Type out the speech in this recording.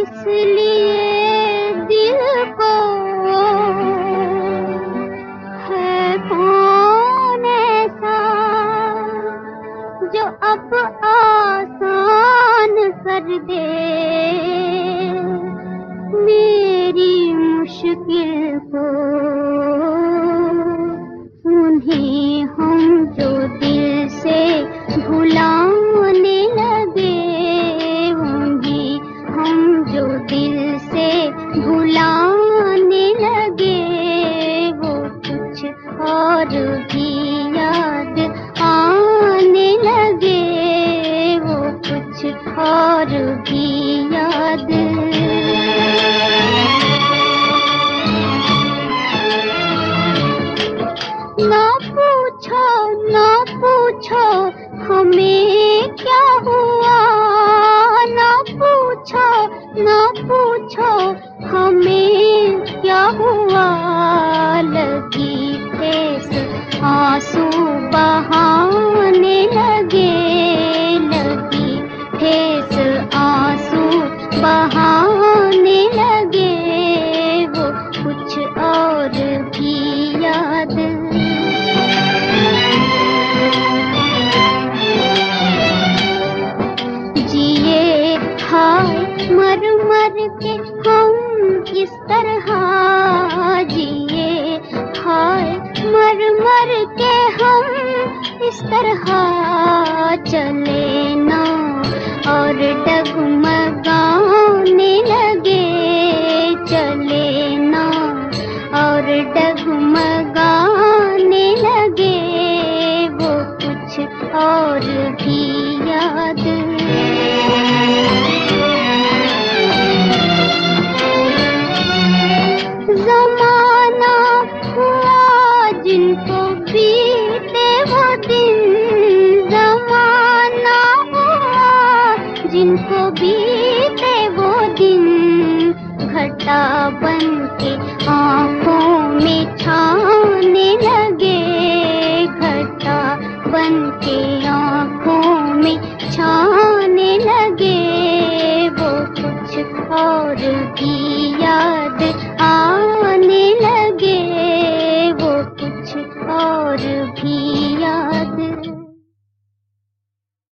इसलिए दिल को है कौन ऐसा जो अब आसान कर दे मेरी मुश्किल को। उन्हें हम जो दिल से भुलाने लगे, उन्हें हम जो दिल से भुलाने लगे, वो कुछ और भी याद आने लगे, वो कुछ और भी याद। ना पूछो हमें क्या हुआ, ना पूछो हमें क्या हुआ। लगी ठेस आंसू बहाने लगे, लगी ठेस आंसू बहाने लगे, वो कुछ और भी याद। जिए हाय मर मर के हम इस तरह, जिए हाय मर मर के हम इस तरह, चले ना और डगमगाने लगे, चले ना और डगमगाने लगे, वो कुछ और भी याद। ज़माना हुआ जिनको बीते वो दिन, ज़माना हुआ जिनको बीते वो दिन, घटा बन के आँखों में छाने लगे, घटा बन के